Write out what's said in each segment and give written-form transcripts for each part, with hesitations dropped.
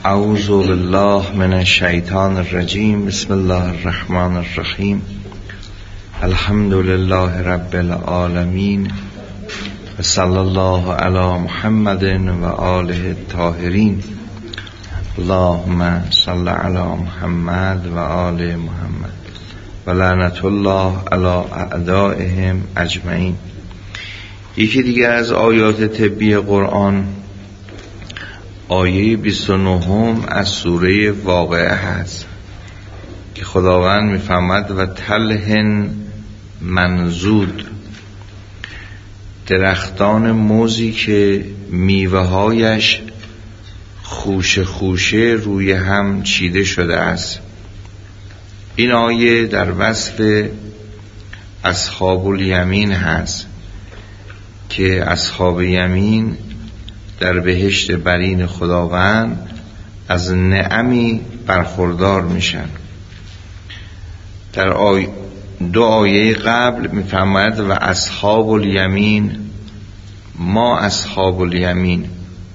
اعوذ بالله من الشیطان الرجیم. بسم الله الرحمن الرحیم. الحمد لله رب العالمین و صلی الله علی محمد و آله الطاهرین. اللهم صل علی محمد و آل محمد و لعنت الله علی اعدائهم اجمعین. یکی دیگر از آیات طبی قرآن آیه 29 از سوره واقعه هست که خداوند میفرماد و طلح منضود، درختان موزی که میوه هایش خوشه خوشه روی هم چیده شده است. این آیه در وصف اصحاب الیمین هست که اصحاب یمین در بهشت برین خداوند از نعمی برخوردار میشن. در دو آیه قبل میفرماید و اصحاب الیمین، ما اصحاب الیمین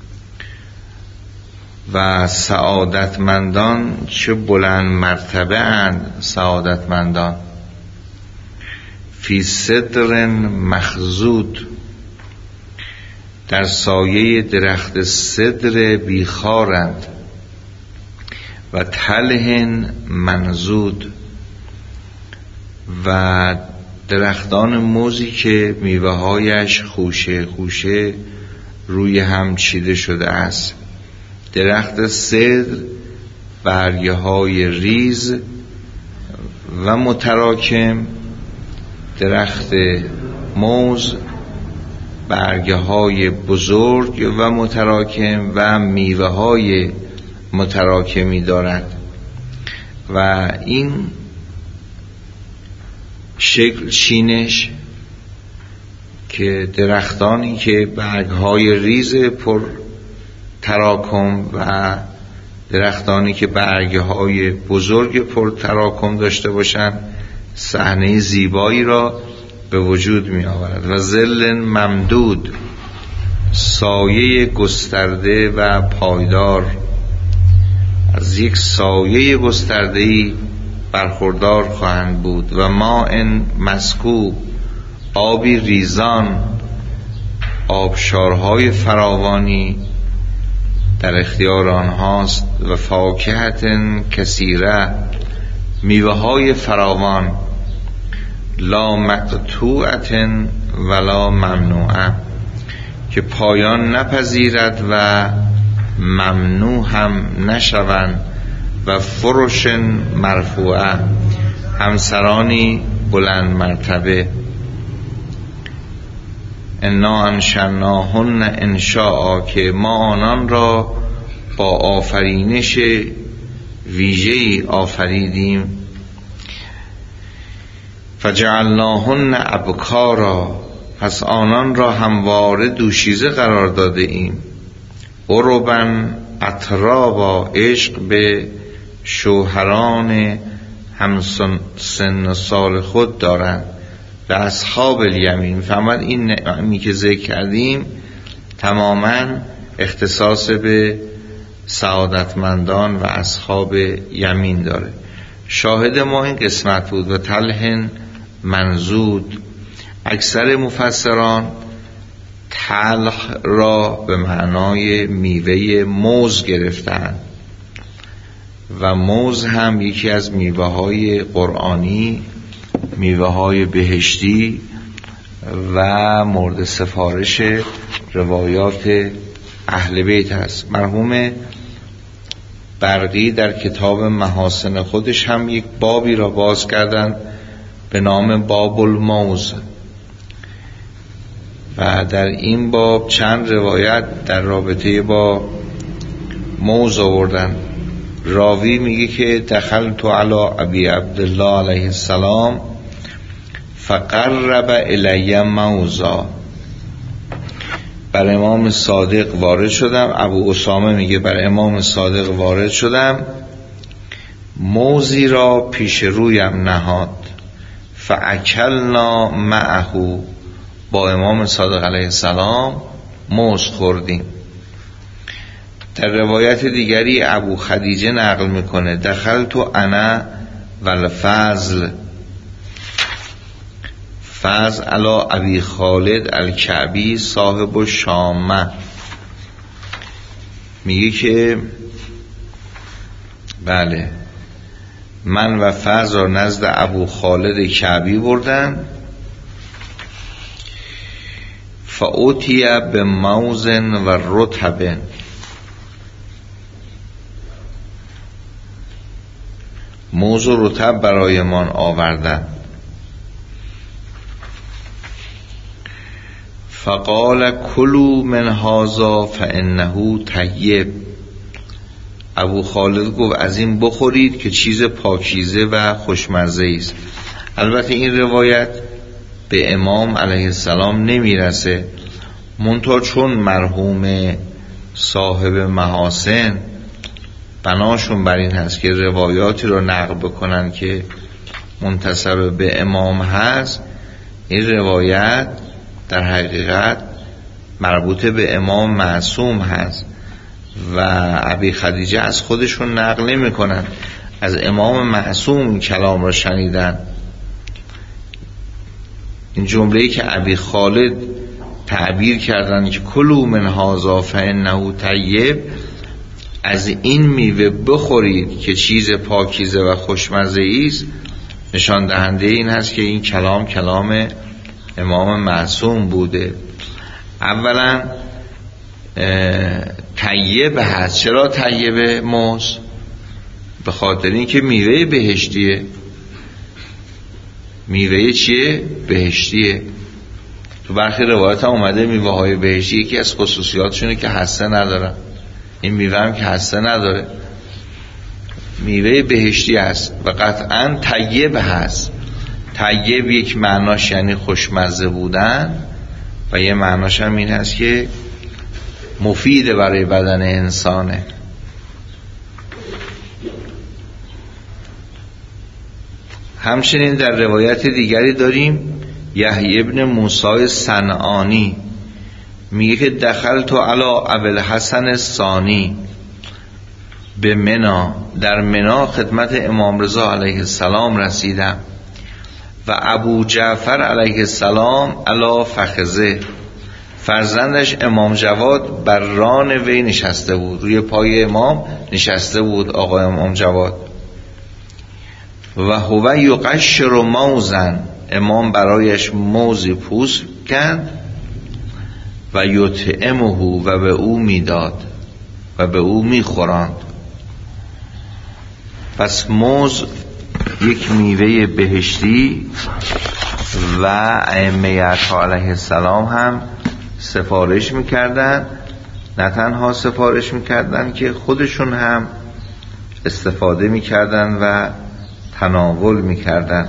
و سعادتمندان چه بلند مرتبه اند. سعادتمندان فی صدر مخضود، در سایه درخت صدر بیخارند. و طلح منضود، و درختان موزی که میوه هایش خوشه خوشه روی هم چیده شده است. درخت صدر برگه های ریز و متراکم، درخت موز برگه های بزرگ و متراکم و میوه های متراکمی دارد. و این شکل چینش که درختانی که برگ های ریز پر تراکم و درختانی که برگ های بزرگ پر تراکم داشته باشند صحنه زیبایی را به وجود می آورد. و ظل ممدود، سایه گسترده و پایدار، از یک سایه گسترده‌ای برخوردار خواهند بود. و ماء مسکوب، آبی ریزان، آبشارهای فراوانی در اختیار آنهاست. و فاکهة کثیره، میوه های فراوان، لا مقطوعة ولا ممنوعه، که پایان نپذیرد و ممنوع هم نشوند. و فرش مرفوعه، همسرانی بلند مرتبه. انا انشأناهن انشاء، که ما آنان را با آفرینش ویژه‌ای آفریدیم. فجعلناهن ابکارا، پس آنان را همواره دوشیزه قرار داده ایم. عربا اترابا، عشق به شوهران همسن سال خود دارند. و اصحاب الیمین، فرمود این نعمی که ذکر کردیم تماما اختصاص به سعادتمندان و اصحاب یمین داره. شاهد ما این قسمت بود. و طلح منضود، اکثر مفسران طلح را به معنای میوه موز گرفتند. و موز هم یکی از میوه های قرآنی، میوه های بهشتی و مورد سفارش روایات اهل بیت است. مرحوم برقی در کتاب محاسن خودش هم یک بابی را باز کردند به نام باب الموز. و در این باب چند روایت در رابطه با موز آوردن. راوی میگه که دخلت علی ابی عبدالله علیه السلام فقرب الی موزا، بر امام صادق وارد شدم. ابو اسامه میگه بر امام صادق وارد شدم، موزی را پیش رویم نهاد. فاکلنا معه، با امام صادق علیه السلام موز خوردیم. در روایت دیگری ابو خدیجه نقل میکنه دخلت انا والفضل فضل علی ابی خالد الکعبی صاحب الشامه، میگه که بله من و فضل را نزد ابو خالد کعبی بردن، فاوتی به موزن و رطب، موز و رطب برایمان آوردن. فقال کلوا من هذا فانه طیب، ابو خالد گفت از این بخورید که چیز پاکیزه و خوشمزه است. البته این روایت به امام علیه السلام نمیرسه، منتها چون مرحوم صاحب محاسن بناشون بر این هست که روایاتی رو نقل بکنن که منتسب به امام هست، این روایت در حقیقت مربوط به امام معصوم هست و ابی خدیجه از خودشون نقل نمی کنن، از امام معصوم این کلام رو شنیدن. این جمله‌ای که ابی خالد تعبیر کردن که کلوا من هذا فانه طیب، از این میوه بخورید که چیز پاکیزه و خوشمزه است، نشان دهنده این هست که این کلام امام معصوم بوده. اولا طیب هست. چرا طیبه موز؟ به خاطر این که میوه بهشتیه. میوه چیه؟ بهشتیه. تو برخی روایت هم اومده میوه های بهشتی یکی از خصوصیاتشونه که حصه ندارن. این میوه هم که حصه نداره، میوه بهشتی است و قطعا طیب هست. طیب یک معناش یعنی خوشمزه بودن و یه معناش هم این هست که مفید برای بدن انسانه. همچنین در روایت دیگری داریم یحیی ابن موسی صنعانی میگه که دخلت علی ابوالحسن الثانی به منا، در منا خدمت امام رضا علیه السلام رسیدم و ابو جعفر علیه السلام علی فخذه، فرزندش امام جواد بر ران وی نشسته بود، روی پای امام نشسته بود آقا امام جواد. و هو یقشر موزن، امام برایش موزی پوست کند و یطعمه و به او میداد و به او میخوراند. پس موز یک میوه بهشتی و ائمه اطهار علیه السلام هم سفارش میکردن، نه تنها سفارش میکردن که خودشون هم استفاده میکردن و تناول میکردن.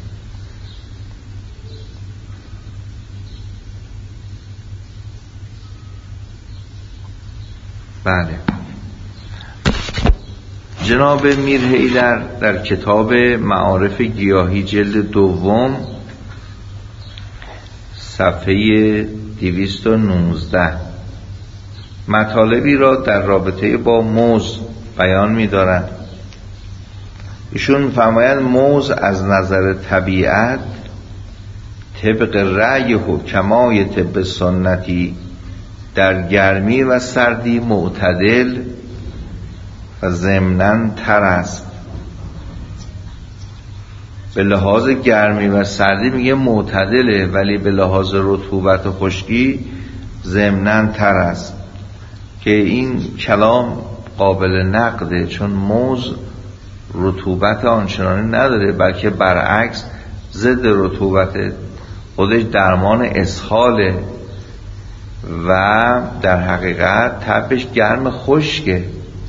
بله. جناب میر حیدر در کتاب معارف گیاهی جلد دوم صفحه 219 مطالبی را در رابطه با موز بیان می‌دارند. ایشون فرمایند موز از نظر طبیعت طبق رأی حکمای طب سنتی در گرمی و سردی معتدل و ضمناً تر است. به لحاظ گرمی و سردی میگه معتدله، ولی به لحاظ رطوبت و خشکی ضمناً تر است، که این کلام قابل نقده، چون موز رطوبت آنچنانی نداره، بلکه برعکس ضد رطوبت، خودش درمان اسهاله و در حقیقت تبش گرم خشکه.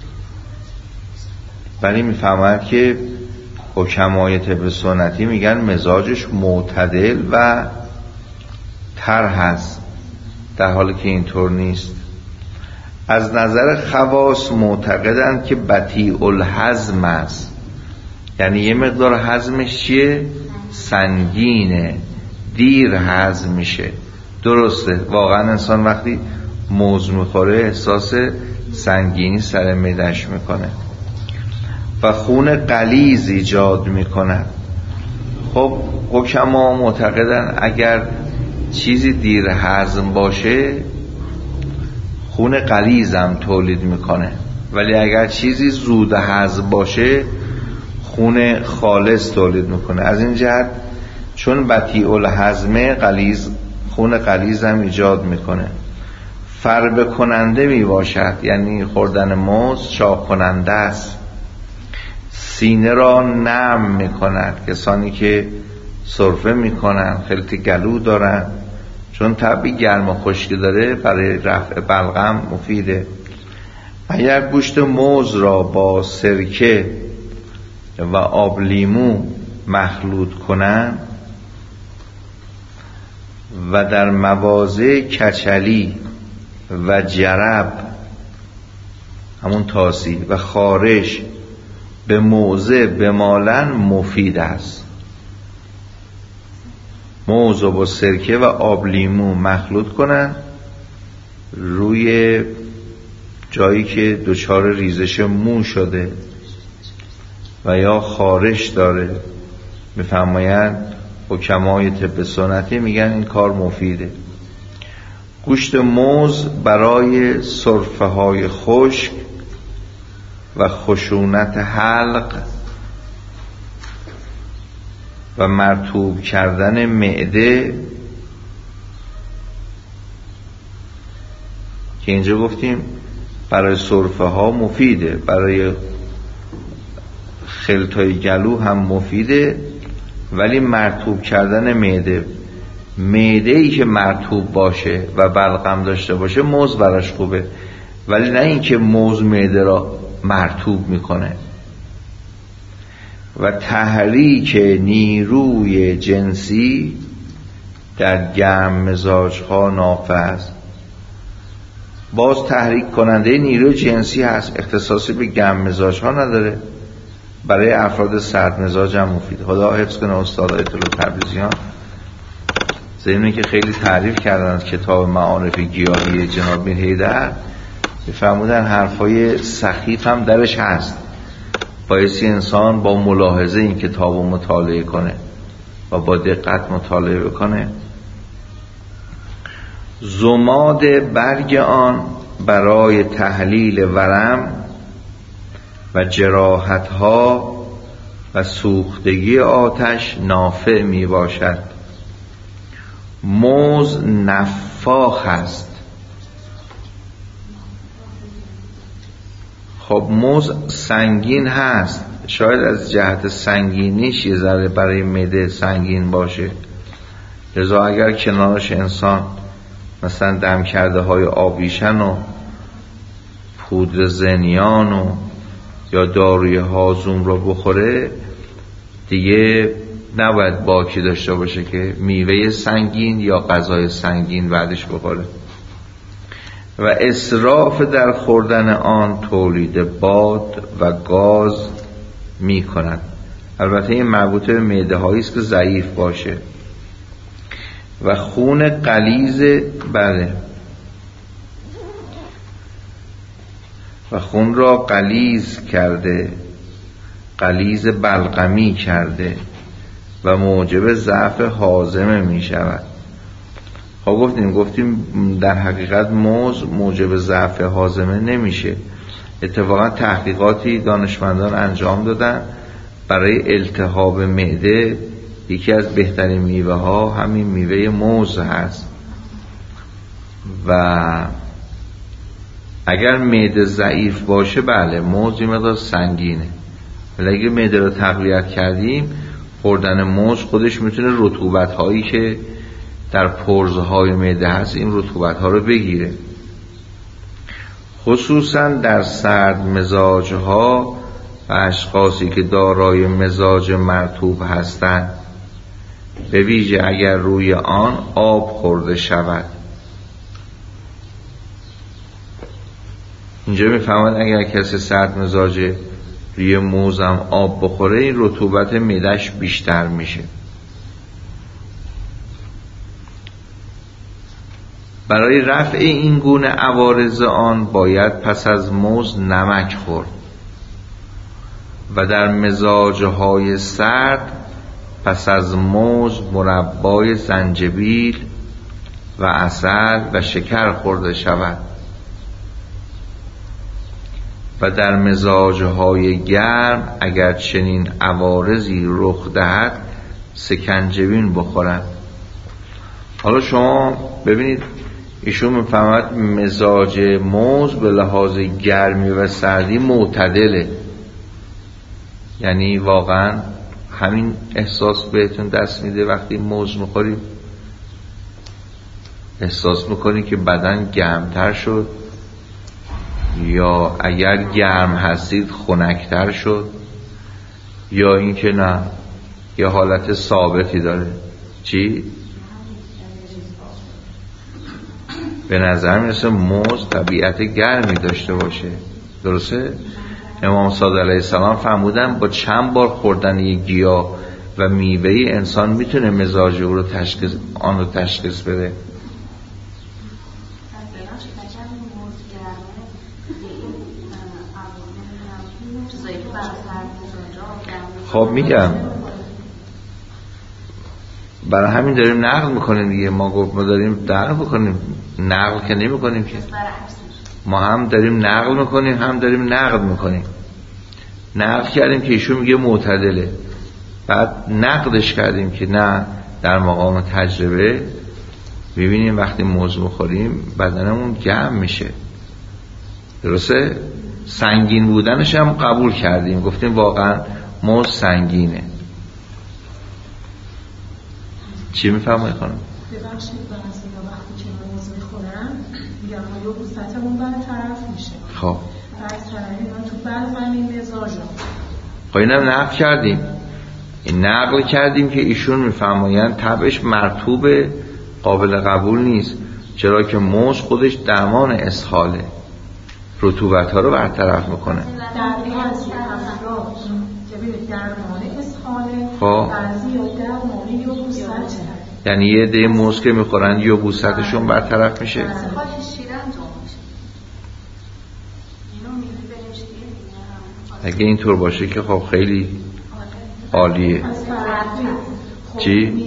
ولی میفهمد که حکمای طب سنتی میگن مزاجش معتدل و تر هست، در حالی که اینطور نیست. از نظر خواص معتقدند که بطیء الهضم است، یعنی یه مقدار هضمش چیه؟ سنگینه، دیر هضم میشه. درسته، واقعا انسان وقتی موز میخوره احساس سنگینی سر معده‌اش میکنه و خون غلیظ ایجاد میکنه. خب حکما معتقدن اگر چیزی دیر هضم باشه خون غلیظ هم تولید میکنه، ولی اگر چیزی زود هضم باشه خون خالص تولید میکنه. از این جهت چون بطیء الهضم غلیظ، خون غلیظ هم ایجاد میکنه. فربه کننده میباشد، یعنی خوردن موز چاق کننده است. سینه را نرم میکند، کسانی که سرفه میکنن خلط گلو دارن چون طبعی گرم و خشکی داره برای رفع بلغم مفیده. اگر گوشت موز را با سرکه و آب لیمو مخلوط کنن و در مواضع کچلی و جرب همون تاسی و خارش به موضع بمالن مفید است. موز رو با سرکه و آب لیمو مخلوط کنن روی جایی که دچار ریزش مو شده و یا خارش داره، میفرمایند حکمای طب سنتی میگن این کار مفیده. گوشت موز برای سرفه های خشک و خشونت حلق و مرطوب کردن معده که اینجا گفتیم برای سرفه ها مفیده، برای خلطای گلو هم مفیده، ولی مرطوب کردن معده ای که مرطوب باشه و بلغم داشته باشه موز براش خوبه، ولی نه این که موز معده را مرطوب میکنه. و تحریک نیروی جنسی در گرم مزاج ها نافع است. باز تحریک کننده نیروی جنسی هست، اختصاصی به گرم مزاج ها نداره، برای افراد سرد مزاج هم مفید. خدا حفظ کنه استاد آیت الله تبریزیان، ضمن که خیلی تعریف کردن از کتاب معارف گیاهی جناب میر حیدر، فرمودن حرفای سخیف هم درش هست، بایستی انسان با ملاحظه این کتاب رو مطالعه کنه و با دقت مطالعه بکنه. ضماد برگ آن برای تحلیل ورم و جراحت‌ها و سوختگی آتش نافع می باشد. موز نفاخ است. خب موز سنگین هست، شاید از جهت سنگینیش یه ذره برای معده سنگین باشه، لذا اگر کنارش انسان مثلا دم کرده های آبیشن و پودر زنیان و یا داروی هاضوم رو بخوره دیگه نباید باکی داشته باشه که میوه سنگین یا غذای سنگین بعدش بخوره. و اسراف در خوردن آن تولید باد و گاز می کند. البته این مربوط به معده هایی است که ضعیف باشه. و خون غلیظ، بله، و خون را غلیظ کرده، غلیظ بلغمی کرده و موجب ضعف هاضمه می شود. خب گفتیم در حقیقت موز موجب ضعف هاضمه نمیشه. اتفاقا تحقیقاتی دانشمندان انجام دادن برای التهاب معده، یکی از بهترین میوه ها همین میوه موز هست. و اگر معده ضعیف باشه بله موز یه مقدار سنگینه، ولی اگه معده رو تقویت کردیم خوردن موز خودش میتونه رطوبت هایی که در پرزه های معده هست این رطوبت ها رو بگیره، خصوصا در سرد مزاج ها و اشخاصی که دارای مزاج مرطوب هستند، به ویژه اگر روی آن آب خورده شود. اینجا میفهمند اگر کسی سرد مزاجه روی موز هم آب بخوره این رطوبت معده‌اش بیشتر میشه. برای رفع این گونه عوارض آن باید پس از موز نمک خورد و در مزاجهای سرد پس از موز مربای زنجبیل و عسل و شکر خورده شود و در مزاجهای گرم اگر چنین عوارضی رخ دهد سکنجبین بخورند. حالا شما ببینید ایشون میفهمد مزاج موز به لحاظ گرمی و سردی معتدله، یعنی واقعا همین احساس بهتون دست میده وقتی موز میخورید، احساس میکنید که بدن گرمتر شد یا اگر گرم هستید خنکتر شد یا اینکه نه یه حالت ثابتی داره. چی؟ به نظر میرسه موز طبیعت گرمی داشته باشه، درسته؟ امام صادق علیه السلام فرمودن با چند بار خوردن یک گیاه و میوه انسان میتونه مزاج او رو تشخیص بده. خب میگم برای همین داریم نقل میکنیم دیگه. ما داریم نقل میکنیم، نقل که نمیکنیم که، ما هم داریم نقل میکنیم هم داریم نقد میکنیم. نقل کردیم که ایشون میگه معتدله، بعد نقدش کردیم که نه، در مقام تجربه ببینیم وقتی موز بخوریم بدنمون گرم میشه، درسته؟ سنگین بودنش هم قبول کردیم، گفتیم واقعا موز سنگینه. چی میفهمه خانم؟ ببخشید بعضی‌ها وقتی که موز میخورن میگن ما یبوستمون برطرف میشه. خب برطرف اینا تو بلغمی مزاجا. خب اینم نقل کردیم، این نقل کردیم که ایشون میفرمایند طبعش مرطوبه، قابل قبول نیست، چرا که موز خودش درمان اسهاله، رطوبت ها رو برطرف میکنه. در بعضی افراد که درمان اسهاله، خب بعضی درمان یبوسته، یعنی یه عده موز که میخورن یبوستشون برطرف میشه. اگه اینطور باشه که خب خیلی عالیه. چی؟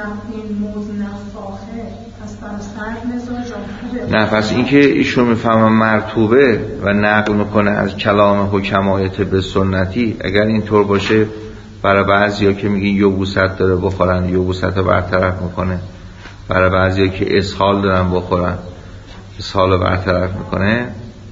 نه پس این که ایشون میفهمه مرطوبه و نقل میکنه از کلام حکمای طب سنتی، اگر اینطور باشه برای بعضیا که میگین یبوست داره بخورن یبوست رو برطرف میکنه، برای بعضیا که اسهال دارن بخورن اسهال رو برطرف میکنه،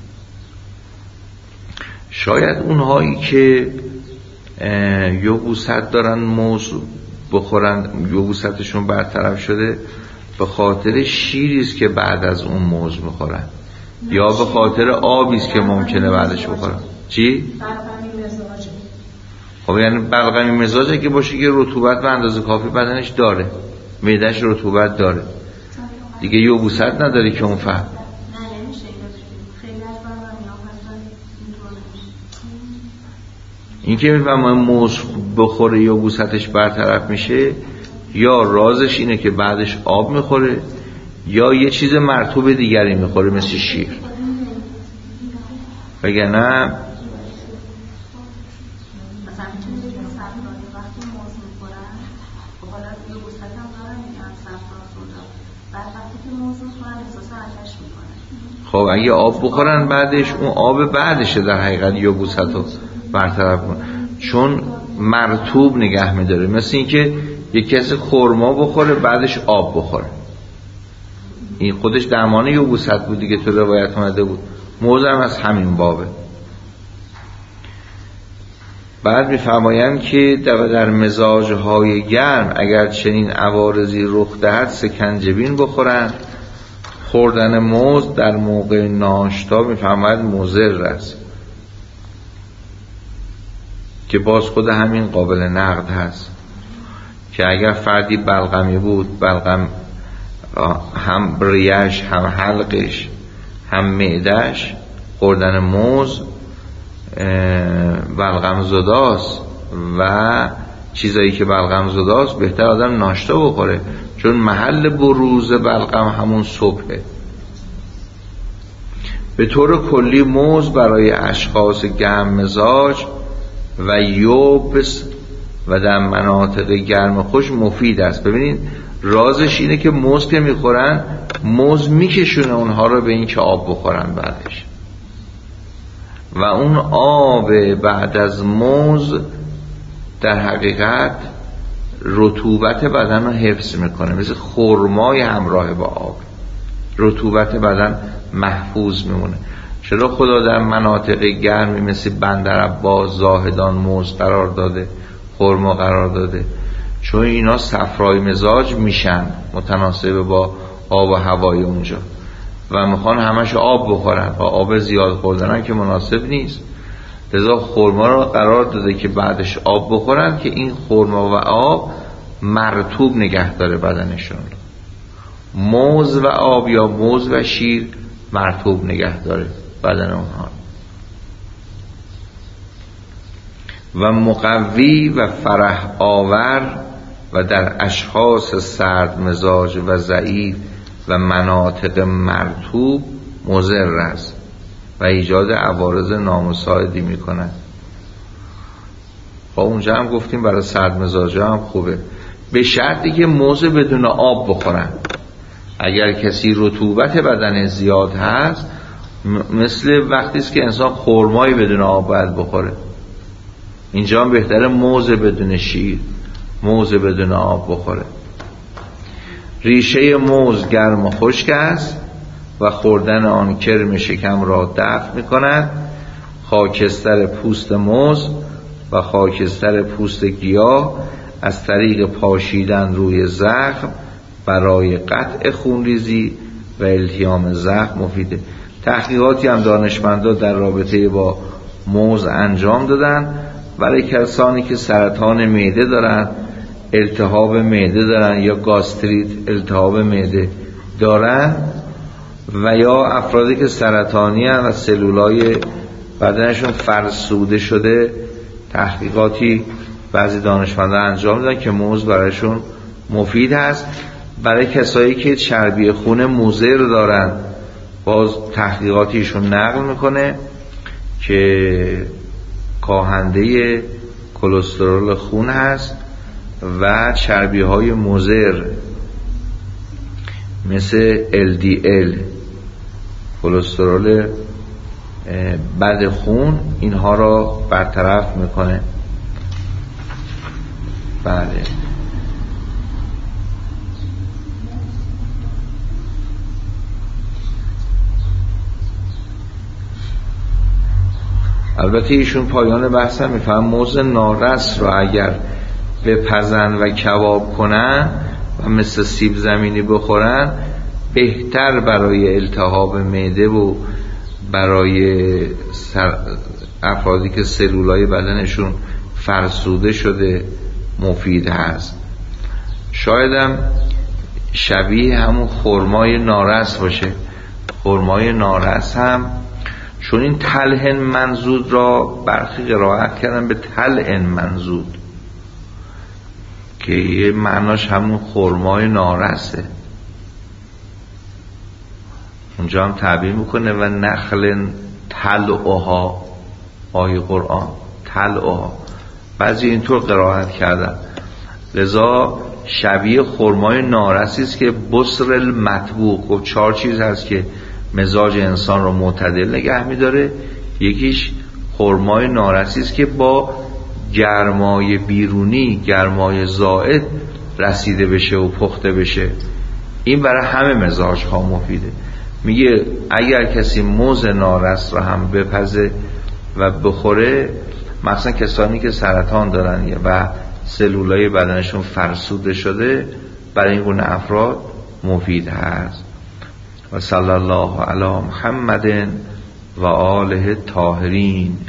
شاید اونهایی که یبوست دارن موز بخورن یبوستشون برطرف شده به خاطر شیریست که بعد از اون موز بخورن یا به خاطر آبیست که ممکنه بعدش بخورن. چی؟ بلغمی مزاجه. خب یعنی بلغمی مزاجه که باشه که رطوبت به اندازه کافی بدنش داره، معده‌اش رطوبت داره دیگه، یبوست نداره که اون فهم. این که میفهمه موز بخوره یا یبوستش برطرف میشه، یا رازش اینه که بعدش آب میخوره یا یه چیز مرطوب دیگری میخوره مثل شیر، وگرنه خب اگه آب بخورن بعدش اون آب بعدشه در حقیقت یبوست رو برطرف کنه، چون مرطوب نگه میداره. مثل این که یک کسی خرما بخوره بعدش آب بخوره، این خودش درمان یبوست بود دیگه، تو روایت اومده بود. موز هم از همین بابه. بعد میفرمایند که در مزاجهای گرم اگر چنین عوارضی رخ دهد سکنجبین بخورند. خوردن موز در موقع ناشتا میفرماید مضر است که باز خود همین قابل نقد هست که اگر فردی بلغمی بود، بلغم هم ریش هم حلقش هم معدش، خوردن موز بلغم زداست و چیزایی که بلغم زداست بهتر آدم ناشتا بخوره، چون محل بروز بلغم همون صبحه. به طور کلی موز برای اشخاص گرم مزاج و یوبس و در مناطق گرم خوش مفید است. ببینید رازش اینه که موز که میخورن، موز میکشونه اونها رو به این که آب بخورن بعدش، و اون آب بعد از موز در حقیقت رطوبت بدن رو حفظ میکنه، مثل خرمای همراه با آب رطوبت بدن محفوظ میمونه. چرا خدا در مناطق گرمی مثل بندرعباس، زاهدان موز قرار داده، خرما قرار داده؟ چون اینا صفرای مزاج میشن متناسب با آب و هوای اونجا و میخوان همش آب بخورن و آب زیاد خوردن که مناسب نیست. لذا خرما رو قرار داده که بعدش آب بخورن که این خرما و آب مرطوب نگه داره بدنشون. موز و آب یا موز و شیر مرطوب نگه داره بدن اونها. و مقوی و فرح آور و در اشخاص سرد مزاج و ضعیف و مناطق مرطوب مضر است و ایجاد عوارض نامساعدی میکند. خب اونجا هم گفتیم برای سرد مزاجا هم خوبه، به شرطی که موز بدون آب بخورن. اگر کسی رطوبت بدن زیاد هست، مثل وقتی است که انسان خرمایی بدون آب باید بخوره، اینجا هم بهتره موز بدون شیر، موز بدون آب بخوره. ریشه موز گرم و خشک است و خوردن آن کرم شکم را دفع می کند. خاکستر پوست موز و خاکستر پوست گیاه از طریق پاشیدن روی زخم برای قطع خونریزی و التیام زخم مفیده. تحقیقاتی هم دانشمندان در رابطه با موز انجام دادن برای کسانی که سرطان معده دارن، التهاب معده دارن یا گاستریت التهاب معده دارن، و یا افرادی که سرطانی هستند و سلولای بدنشون فرسوده شده. تحقیقاتی بعضی دانشمندان انجام دادن که موز برایشون مفید هست. برای کسایی که چربی خون مضر دارن، باز تحقیقاتیشون نقل میکنه که کاهنده کلسترول خون هست و چربی های مضر مثل LDL کلسترول بد خون، اینها را برطرف میکنه. بله. البته ایشون پایان بحث هم میفهم موز نارس را اگر بپزن و کباب کنن و مثل سیب زمینی بخورن، بهتر برای التهاب معده و برای افرادی که سلولای بدنشون فرسوده شده مفید هست. شایدم شبیه همون خرمای نارس باشه. خرمای نارس هم چون این تلهن منزود را برخی قرائت کردن به تلهن منزود که یه معناش همون خرمای نارسه، اونجا هم تعبیر میکنه و نخل تلعها، آیه قرآن تلعها، بعضی اینطور قرائت کردن. لذا شبیه خرمای نارسی است که بسر المطبوق. و 4 چیز هست که مزاج انسان رو معتدل نگه میداره. یکیش خرمای نارسی است که با گرمای بیرونی، گرمای زائد رسیده بشه و پخته بشه. این برای همه مزاج ها مفیده. میگه اگر کسی موز نارس رو هم بپزه و بخوره، مثلا کسانی که سرطان دارن و سلولای بدنشون فرسوده شده، برای این گونه افراد مفید هست. و صلی الله علی محمد و آله الطاهرین.